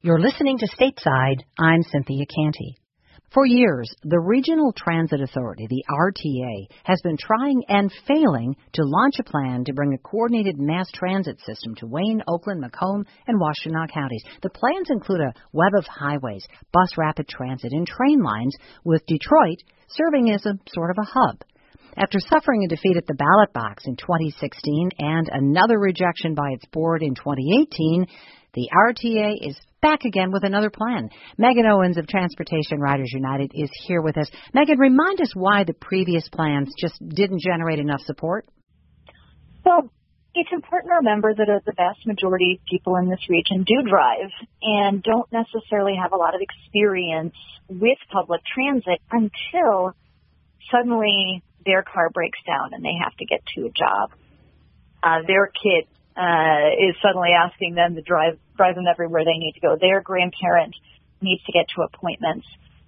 You're listening to Stateside. I'm Cynthia Canty. For years, the Regional Transit Authority, the RTA, has been trying and failing to launch a plan to bring a coordinated mass transit system to Wayne, Oakland, Macomb, and Washtenaw counties. The plans include a web of highways, bus rapid transit, and train lines, with Detroit serving as a sort of a hub. After suffering a defeat at the ballot box in 2016 and another rejection by its board in 2018, the RTA is back again with another plan. Megan Owens of Transportation Riders United is here with us. Megan, remind us why the previous plans just didn't generate enough support. Well, it's important to remember that the vast majority of people in this region do drive and don't necessarily have a lot of experience with public transit until suddenly their car breaks down and they have to get to a job. Their kid is suddenly asking them to drive them everywhere they need to go. Their grandparent needs to get to appointments.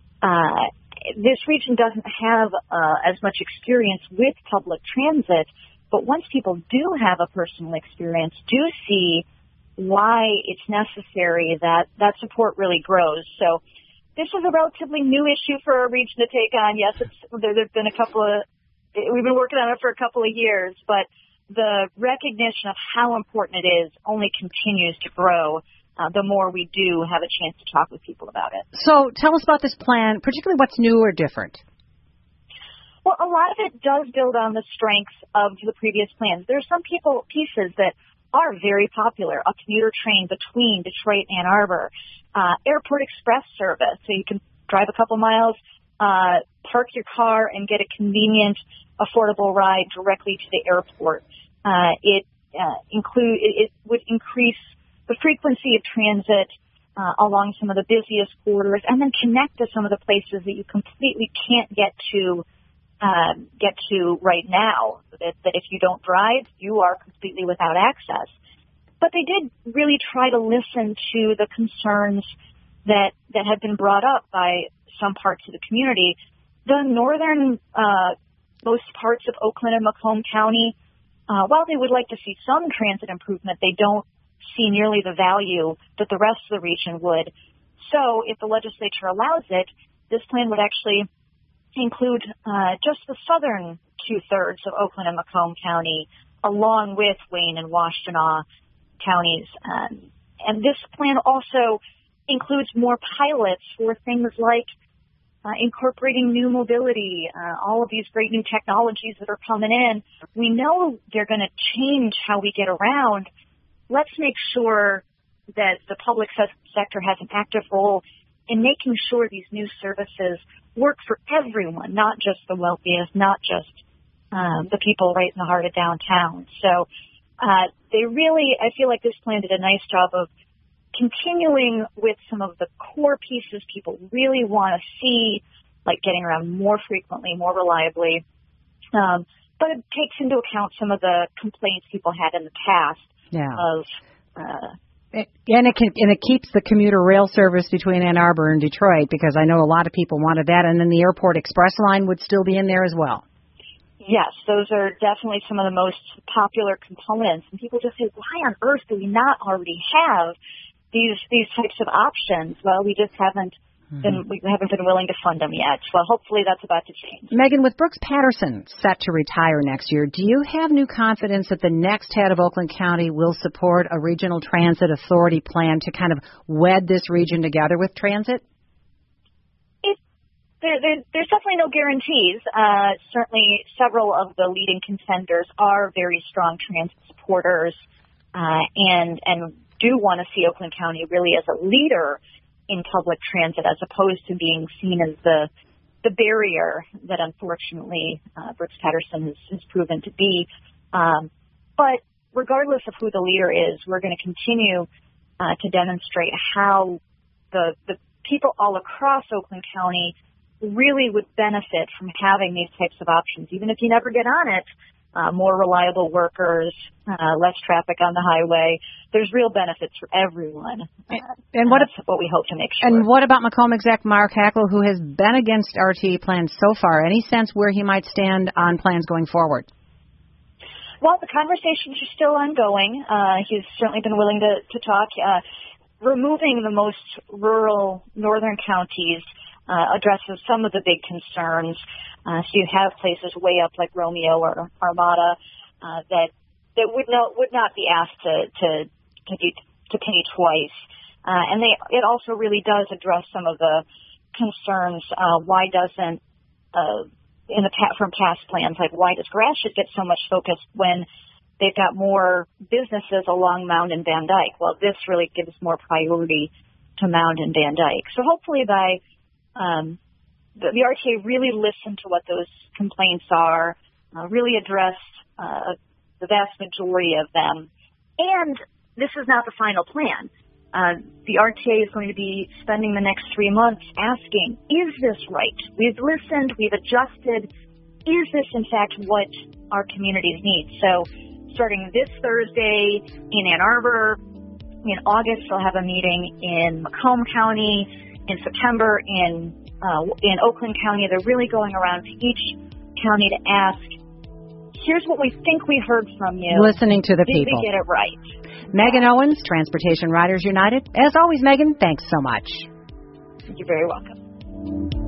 This region doesn't have as much experience with public transit, but once people do have a personal experience, do see why it's necessary, that support really grows. So this is a relatively new issue for our region to take on. Yes, there've been we've been working on it for a couple of years, but the recognition of how important it is only continues to grow the more we do have a chance to talk with people about it. So tell us about this plan, particularly what's new or different. Well, a lot of it does build on the strengths of the previous plans. There's some pieces that are very popular. A commuter train between Detroit and Ann Arbor, airport express service, so you can drive a couple miles, park your car, and get a convenient, affordable ride directly to the airport. It would increase the frequency of transit along some of the busiest corridors, and then connect to some of the places that you completely can't get to right now. That if you don't drive, you are completely without access. But they did really try to listen to the concerns that have been brought up by some parts of the community. The northern most parts of Oakland and Macomb County, while they would like to see some transit improvement, they don't see nearly the value that the rest of the region would. So if the legislature allows it, this plan would actually include just the southern two-thirds of Oakland and Macomb County, along with Wayne and Washtenaw counties. And this plan also includes more pilots for things like incorporating new mobility, all of these great new technologies that are coming in. We know they're going to change how we get around. Let's make sure that the public sector has an active role in making sure these new services work for everyone, not just the wealthiest, not just the people right in the heart of downtown. So I feel like this plan did a nice job of continuing with some of the core pieces people really want to see, like getting around more frequently, more reliably. But it takes into account some of the complaints people had in the past. Yeah. And it keeps the commuter rail service between Ann Arbor and Detroit, because I know a lot of people wanted that, and then the airport express line would still be in there as well. Yes, those are definitely some of the most popular components. And people just say, why on earth do we not already have these types of options? Well, we just haven't been willing to fund them yet. Well, hopefully that's about to change. Megan, with Brooks Patterson set to retire next year, do you have new confidence that the next head of Oakland County will support a regional transit authority plan to kind of wed this region together with transit? There's definitely no guarantees. Certainly several of the leading contenders are very strong transit supporters and do want to see Oakland County really as a leader in public transit, as opposed to being seen as the barrier that unfortunately Brooks Patterson has proven to be. But regardless of who the leader is, we're going to continue to demonstrate how the people all across Oakland County really would benefit from having these types of options. Even if you never get on it, more reliable workers, less traffic on the highway. There's real benefits for everyone. And that's what we hope to make sure. And what about Macomb exec Mark Hackle, who has been against RTA plans so far? Any sense where he might stand on plans going forward? Well, the conversations are still ongoing. He's certainly been willing to talk. removing the most rural northern counties addresses some of the big concerns. So you have places way up like Romeo or Armada that would not be asked to pay twice. And it also really does address some of the concerns. Why doesn't from past plans, like why does Gratiot get so much focus when they've got more businesses along Mound and Van Dyke? Well, this really gives more priority to Mound and Van Dyke. So hopefully by the RTA really listened to what those complaints are, really addressed the vast majority of them. And this is not the final plan. The RTA is going to be spending the next 3 months asking, is this right? We've listened, we've adjusted. Is this, in fact, what our communities need? So starting this Thursday in Ann Arbor, in August they'll have a meeting in Macomb County, in September in Oakland County. They're really going around to each county to ask, here's what we think we heard from you. Listening to the people. Did we get it right? Megan Owens, Transportation Riders United. As always, Megan, thanks so much. You're very welcome.